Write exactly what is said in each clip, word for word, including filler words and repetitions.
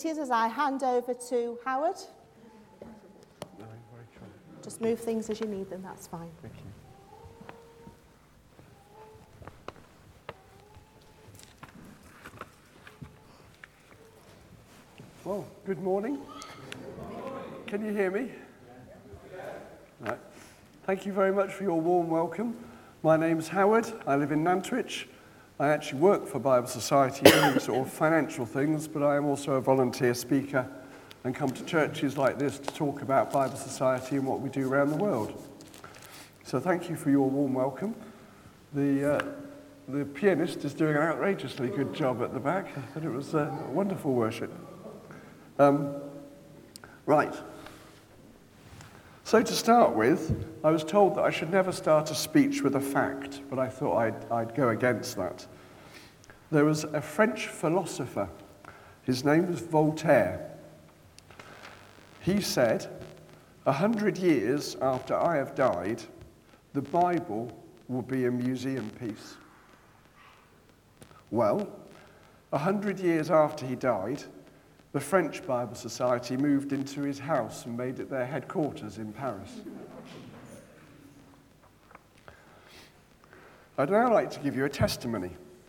As I hand over to Howard. Just move things as you need them, that's fine. Thank you. Well, good morning. Can you hear me? Right. Thank you very much for your warm welcome. My name's Howard. I live in Nantwich. I actually work for Bible Society doing sort of financial things, but I am also a volunteer speaker and come to churches like this to talk about Bible Society and what we do around the world. So thank you for your warm welcome. The uh, the pianist is doing an outrageously good job at the back, but it was uh, wonderful worship. Um, right. So to start with, I was told that I should never start a speech with a fact, but I thought I'd, I'd go against that. There was a French philosopher. His name was Voltaire. He said, a hundred years after I have died, the Bible will be a museum piece. Well, a hundred years after he died, the French Bible Society moved into his house and made it their headquarters in Paris. I'd now like to give you a testimony.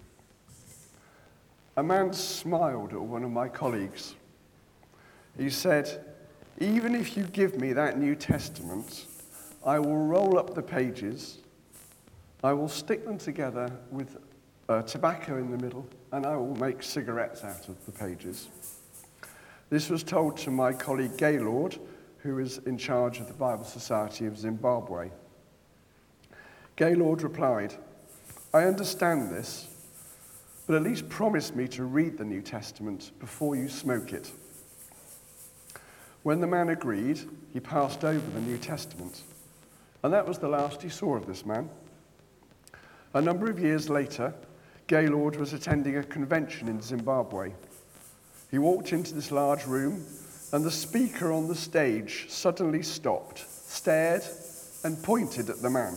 A man smiled at one of my colleagues. He said, even if you give me that New Testament, I will roll up the pages, I will stick them together with uh, tobacco in the middle, and I will make cigarettes out of the pages. This was told to my colleague Gaylord, who is in charge of the Bible Society of Zimbabwe. Gaylord replied, I understand this, but at least promise me to read the New Testament before you smoke it. When the man agreed, he passed over the New Testament, and that was the last he saw of this man. A number of years later, Gaylord was attending a convention in Zimbabwe. He walked into this large room, and the speaker on the stage suddenly stopped, stared, and pointed at the man.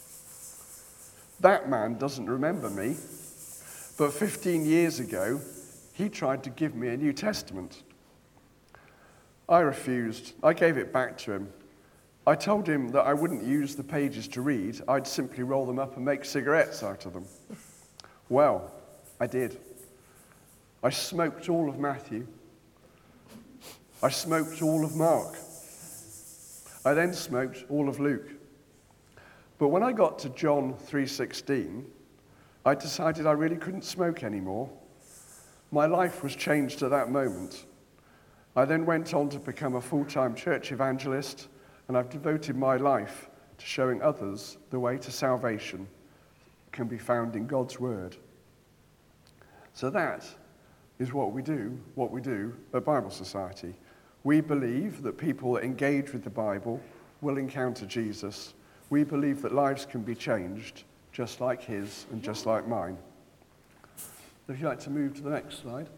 That man doesn't remember me, but fifteen years ago, he tried to give me a New Testament. I refused. I gave it back to him. I told him that I wouldn't use the pages to read, I'd simply roll them up and make cigarettes out of them. Well, I did. I smoked all of Matthew. I smoked all of Mark. I then smoked all of Luke. But when I got to John three sixteen, I decided I really couldn't smoke anymore. My life was changed at that moment. I then went on to become a full-time church evangelist, and I've devoted my life to showing others the way to salvation can be found in God's Word. So that is what we do, what we do at Bible Society. We believe that people that engage with the Bible will encounter Jesus. We believe that lives can be changed, just like his and just like mine. If you'd like to move to the next slide.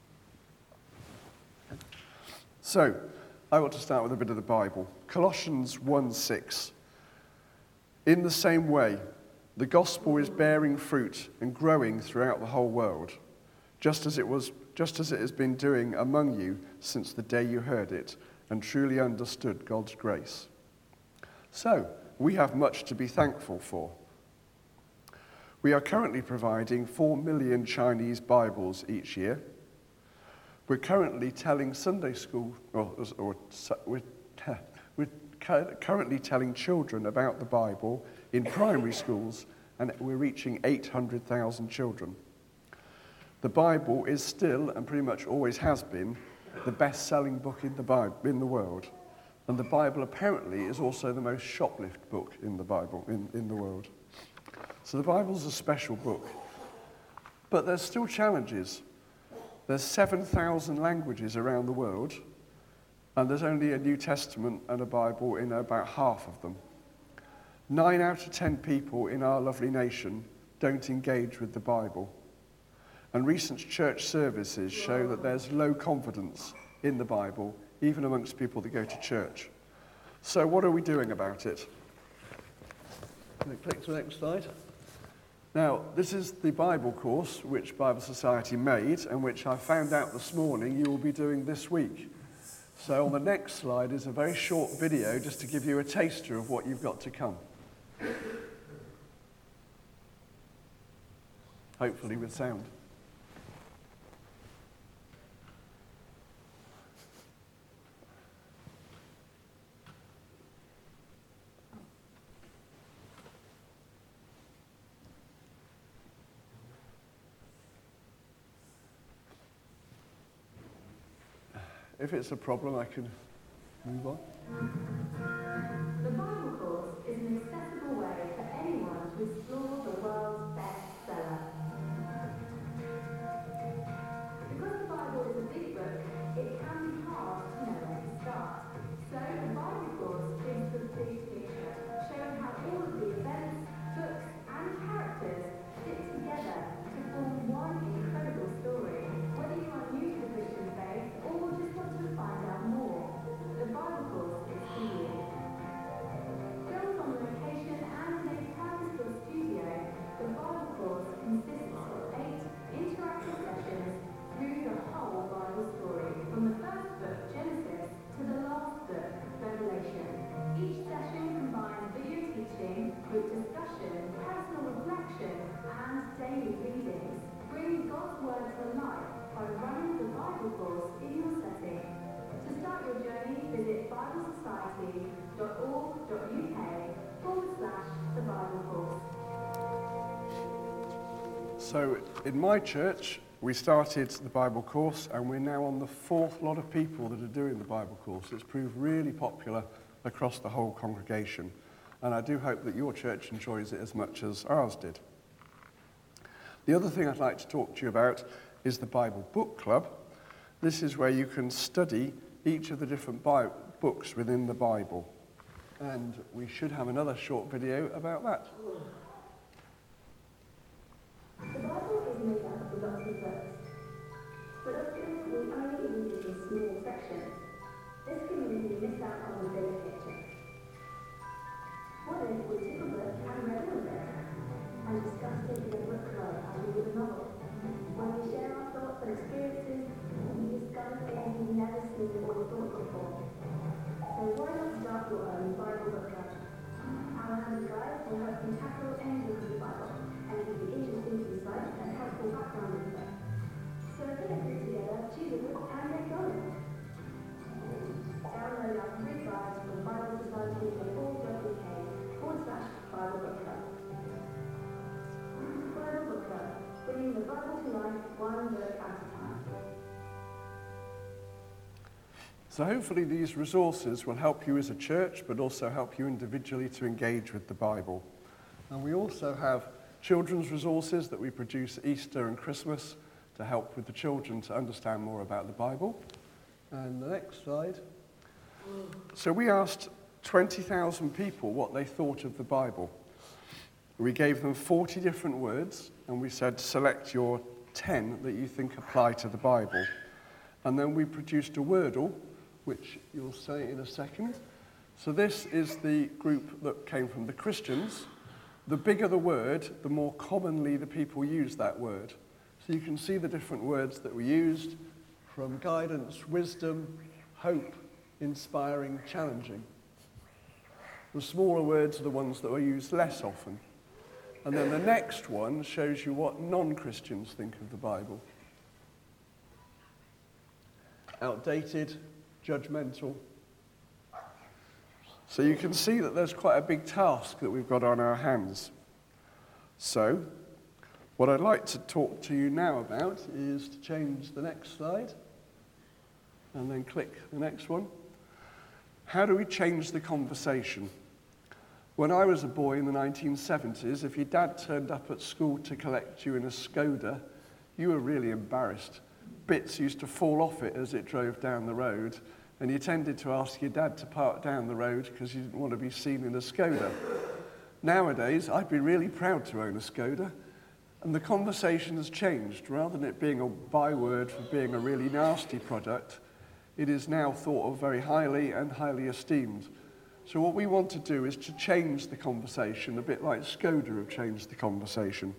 So, I want to start with a bit of the Bible. Colossians one six. In the same way, the gospel is bearing fruit and growing throughout the whole world, just as it was, just as it has been doing among you since the day you heard it and truly understood God's grace. So, we have much to be thankful for. We are currently providing four million Chinese Bibles each year. We're currently telling Sunday school, or, or we're, we're currently telling children about the Bible in primary schools, and we're reaching eight hundred thousand children. The Bible is still, and pretty much always has been, the best-selling book in the Bible, in the world. And the Bible apparently is also the most shoplifted book in the Bible, in, in the world. So the Bible's a special book. But there's still challenges. There's seven thousand languages around the world, and there's only a New Testament and a Bible in about half of them. Nine out of ten people in our lovely nation don't engage with the Bible. And recent church services show that there's low confidence in the Bible, even amongst people that go to church. So what are we doing about it? Can I click to the next slide? Now, this is the Bible course which Bible Society made and which I found out this morning you will be doing this week. So on the next slide is a very short video just to give you a taster of what you've got to come. Hopefully with sound. If it's a problem, I can move on. The Bible course is an accessible way for anyone to explore the world's bestseller. Because the Bible is a big book, it can be hard to know where to start. So the Bible course gives the big picture, showing how all of the events, books, and characters fit together to form one incredible story. Whether you are new to the Christian faith or just want to find out more, the Bible course is for you. Built on location and in a purpose-built studio, the Bible course consists of eight interactive sessions through the whole Bible story, from the first book, Genesis, to the last book, Revelation. Each session combines video teaching with discussion, personal reflection, and daily readings. Bring God's Word to life by running the Bible course in your setting. To start your journey, visit biblesociety.org.uk forward slash the Bible course. So in my church, we started the Bible course and we're now on the fourth lot of people that are doing the Bible course. It's proved really popular across the whole congregation. And I do hope that your church enjoys it as much as ours did. The other thing I'd like to talk to you about is the Bible Book Club. This is where you can study each of the different Bi- books within the Bible. And we should have another short video about that. The Bible is made up of lots of books, but often we only read it in small sections. This can mean we miss out on the bigger picture. What if we took a book and read all of it, and discussed it in a book club as we would a novel? When we share our thoughts and experiences, we discover things we've never seen or thought before. So why not start your own Bible book club? Our handy guide will help you tackle any book of the Bible and give you interesting insight and helpful background info. So get a group together, choose a book, and get going. Download our free guides from biblesociety.org.uk forward slash Bible Book Club. Bible Book Club, bringing the Bible to life one book at a time. So hopefully these resources will help you as a church, but also help you individually to engage with the Bible. And we also have children's resources that we produce at Easter and Christmas to help with the children to understand more about the Bible. And the next slide. So we asked twenty thousand people what they thought of the Bible. We gave them forty different words, and we said, select your ten that you think apply to the Bible. And then we produced a Wordle, which you'll say in a second. So this is the group that came from the Christians. The bigger the word, the more commonly the people use that word. So you can see the different words that were used, from guidance, wisdom, hope, inspiring, challenging. The smaller words are the ones that are used less often. And then the next one shows you what non-Christians think of the Bible. Outdated, judgmental. So you can see that there's quite a big task that we've got on our hands. So, what I'd like to talk to you now about is to change the next slide, and then click the next one. How do we change the conversation? When I was a boy in the nineteen seventies, if your dad turned up at school to collect you in a Skoda, you were really embarrassed. Bits used to fall off it as it drove down the road, and you tended to ask your dad to park down the road because you didn't want to be seen in a Skoda. Nowadays, I'd be really proud to own a Skoda, and the conversation has changed. Rather than it being a byword for being a really nasty product, it is now thought of very highly and highly esteemed. So what we want to do is to change the conversation, a bit like Skoda have changed the conversation.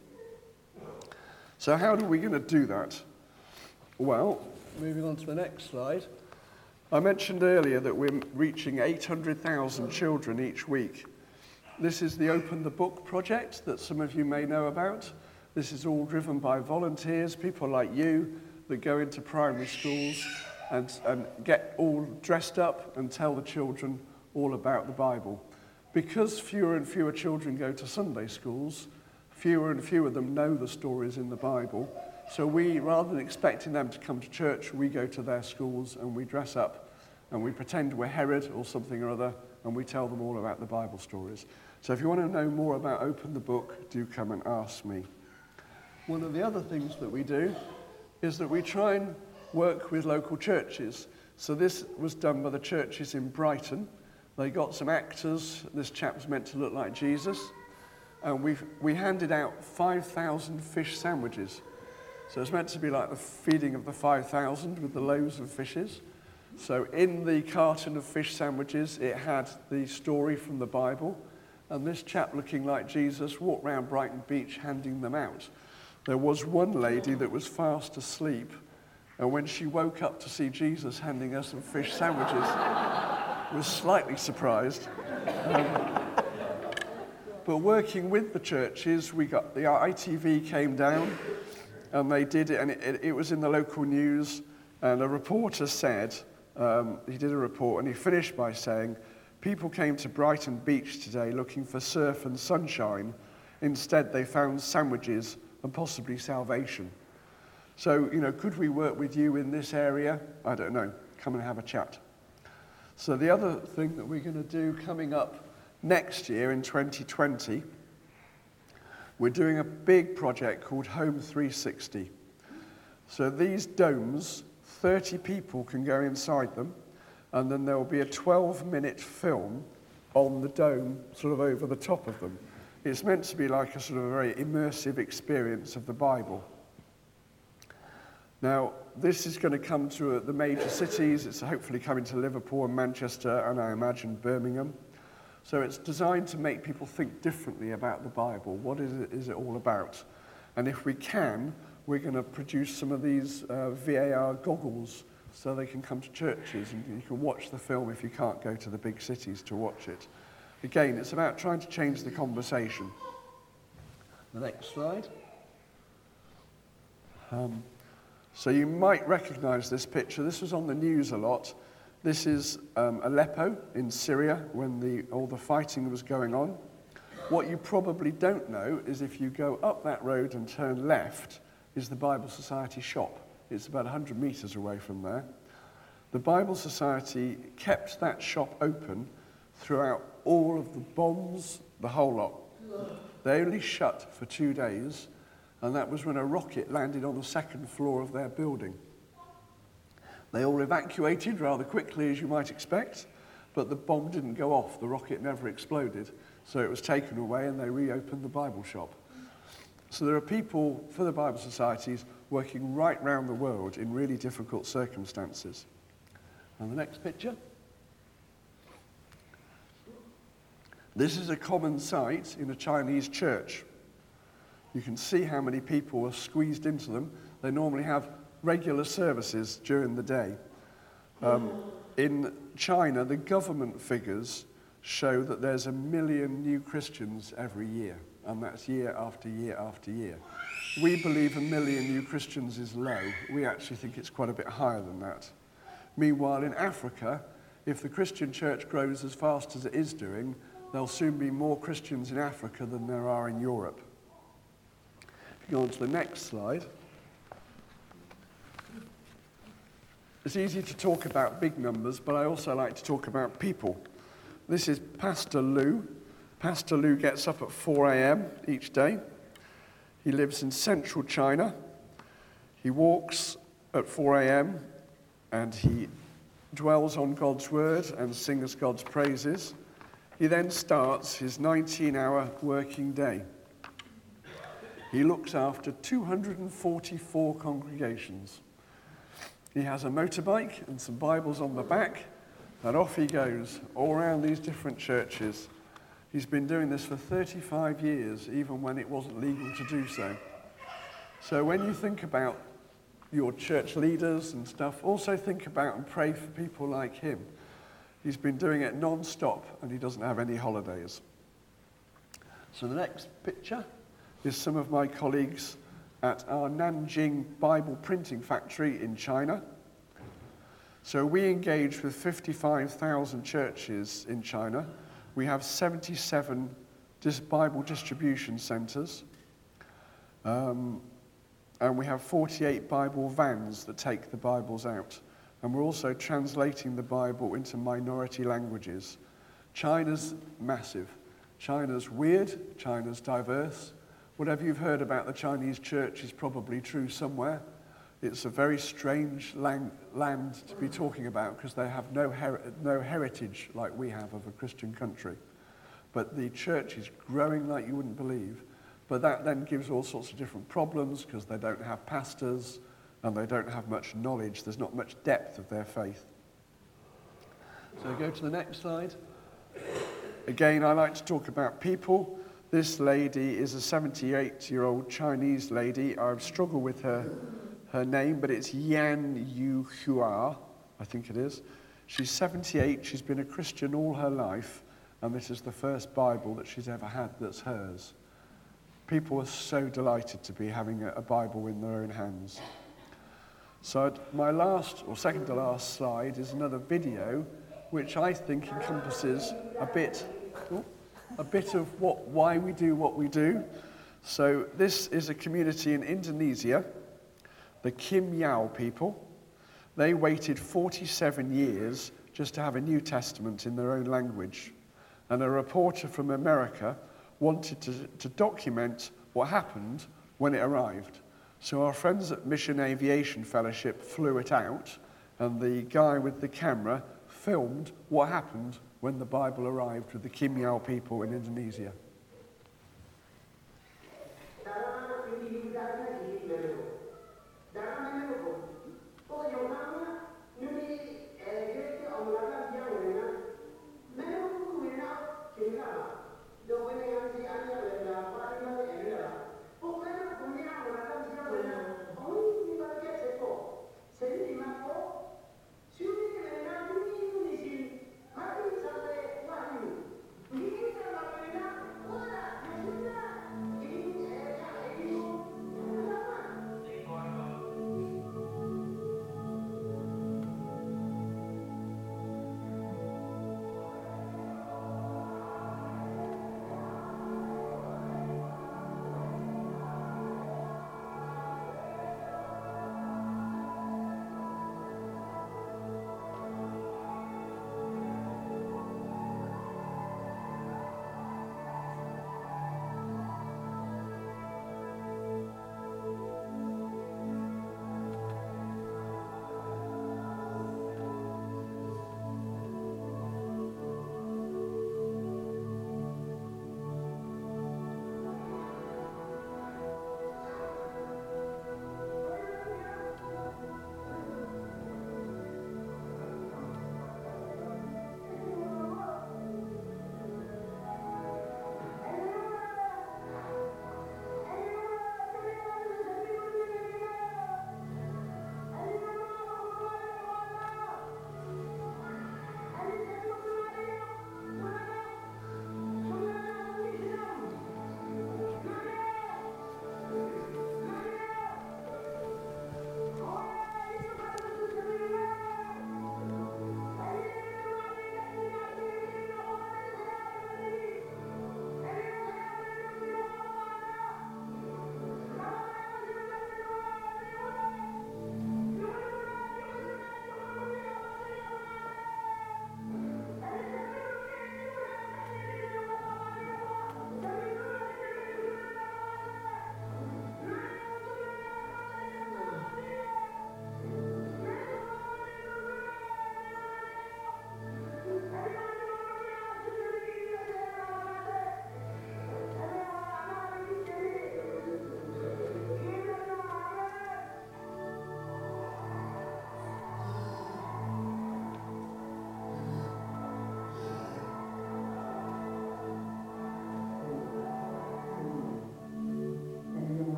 So how are we going to do that? Well, moving on to the next slide. I mentioned earlier that we're reaching eight hundred thousand children each week. This is the Open the Book project that some of you may know about. This is all driven by volunteers, people like you, that go into primary schools and, and get all dressed up and tell the children all about the Bible. Because fewer and fewer children go to Sunday schools, fewer and fewer of them know the stories in the Bible. So we, rather than expecting them to come to church, we go to their schools and we dress up and we pretend we're Herod or something or other, and we tell them all about the Bible stories. So if you want to know more about Open the Book, do come and ask me. One of the other things that we do is that we try and work with local churches. So this was done by the churches in Brighton. They got some actors. This chap was meant to look like Jesus. And we we handed out five thousand fish sandwiches. So it's meant to be like the feeding of the five thousand with the loaves of fishes. So in the carton of fish sandwiches, it had the story from the Bible. And this chap looking like Jesus walked around Brighton Beach handing them out. There was one lady that was fast asleep, and when she woke up to see Jesus handing her some fish sandwiches, was slightly surprised. Um, but working with the churches, we got the I T V came down, and they did it, and it, it, it was in the local news, and a reporter said, um, he did a report, and he finished by saying, people came to Brighton Beach today looking for surf and sunshine. Instead, they found sandwiches and possibly salvation. So, you know, could we work with you in this area? I don't know. Come and have a chat. So the other thing that we're going to do coming up next year in twenty twenty, we're doing a big project called Home three sixty. So these domes, thirty people can go inside them, and then there will be a twelve-minute film on the dome, sort of over the top of them. It's meant to be like a sort of a very immersive experience of the Bible. Now, this is going to come to the major cities. It's hopefully coming to Liverpool and Manchester, and I imagine Birmingham. So it's designed to make people think differently about the Bible. What is it, is it all about? And if we can, we're going to produce some of these uh, V A R goggles so they can come to churches and you can watch the film if you can't go to the big cities to watch it. Again, it's about trying to change the conversation. The next slide. Um, so you might recognize this picture. This was on the news a lot. This is um, Aleppo in Syria when the, all the fighting was going on. What you probably don't know is if you go up that road and turn left is the Bible Society shop. It's about one hundred meters away from there. The Bible Society kept that shop open throughout all of the bombs, the whole lot. They only shut for two days, and that was when a rocket landed on the second floor of their building. They all evacuated rather quickly, as you might expect, but the bomb didn't go off. The rocket never exploded, so it was taken away, and they reopened the Bible shop. So there are people for the Bible Societies working right round the world in really difficult circumstances. And the next picture. This is a common sight in a Chinese church. You can see how many people are squeezed into them. They normally have regular services during the day. Um, in China, the government figures show that there's a million new Christians every year, and that's year after year after year. We believe a million new Christians is low. We actually think it's quite a bit higher than that. Meanwhile, in Africa, if the Christian church grows as fast as it is doing, there'll soon be more Christians in Africa than there are in Europe. If you go on to the next slide. It's easy to talk about big numbers, but I also like to talk about people. This is Pastor Lou. Pastor Lou gets up at four a.m. each day. He lives in central China. He walks at four a.m. and he dwells on God's word and sings God's praises. He then starts his nineteen-hour working day. He looks after two hundred forty-four congregations. He has a motorbike and some Bibles on the back, And off he goes, all around these different churches. He's been doing this for thirty-five years, even when it wasn't legal to do so. So when you think about your church leaders and stuff, also think about and pray for people like him. He's been doing it non-stop, and he doesn't have any holidays. So the next picture is some of my colleagues at our Nanjing Bible printing factory in China. So we engage with fifty-five thousand churches in China. We have seventy-seven dis- Bible distribution centers. Um, and we have forty-eight Bible vans that take the Bibles out. And we're also translating the Bible into minority languages. China's massive. China's weird. China's diverse. Whatever you've heard about the Chinese church is probably true somewhere. It's a very strange lang- land to be talking about because they have no, her- no heritage like we have of a Christian country. But the church is growing like you wouldn't believe. But that then gives all sorts of different problems because they don't have pastors and they don't have much knowledge. There's not much depth of their faith. So go to the next slide. Again, I like to talk about people. This lady is a seventy-eight-year-old Chinese lady. I've struggled with her, her name, but it's Yan Yu Hua, I think it is. She's seventy-eight. She's been a Christian all her life, and this is the first Bible that she's ever had that's hers. People are so delighted to be having a, a Bible in their own hands. So I'd- my last, or second to last slide is another video, which I think encompasses a bit, oh, a bit of what, why we do what we do. So this is a community in Indonesia, the Kim Yao people. They waited forty-seven years just to have a New Testament in their own language. And a reporter from America wanted to, to document what happened when it arrived. So our friends at Mission Aviation Fellowship flew it out, and the guy with the camera filmed what happened when the Bible arrived with the Kim Yao people in Indonesia.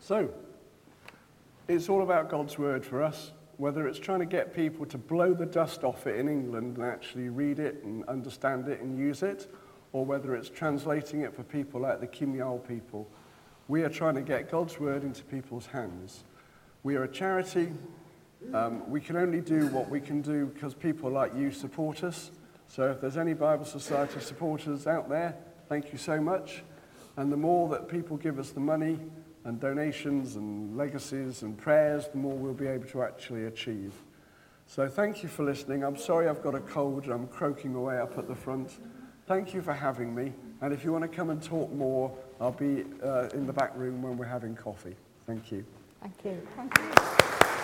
So, it's all about God's word for us, whether it's trying to get people to blow the dust off it in England and actually read it and understand it and use it, or whether it's translating it for people like the Kimyal people. We are trying to get God's word into people's hands. We are a charity. Um, we can only do what we can do because people like you support us. So if there's any Bible Society supporters out there, thank you so much. And the more that people give us the money and donations and legacies and prayers, the more we'll be able to actually achieve. So thank you for listening. I'm sorry I've got a cold and I'm croaking away up at the front. Thank you for having me. And if you want to come and talk more, I'll be uh, in the back room when we're having coffee. Thank you. Thank you. Thank you.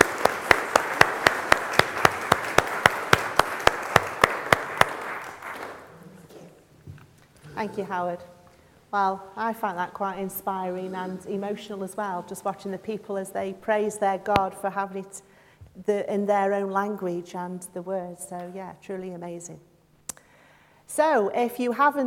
Thank you, Howard. Well, I find that quite inspiring and emotional as well, just watching the people as they praise their God for having it the, in their own language and the words. So, yeah, truly amazing. So, if you haven't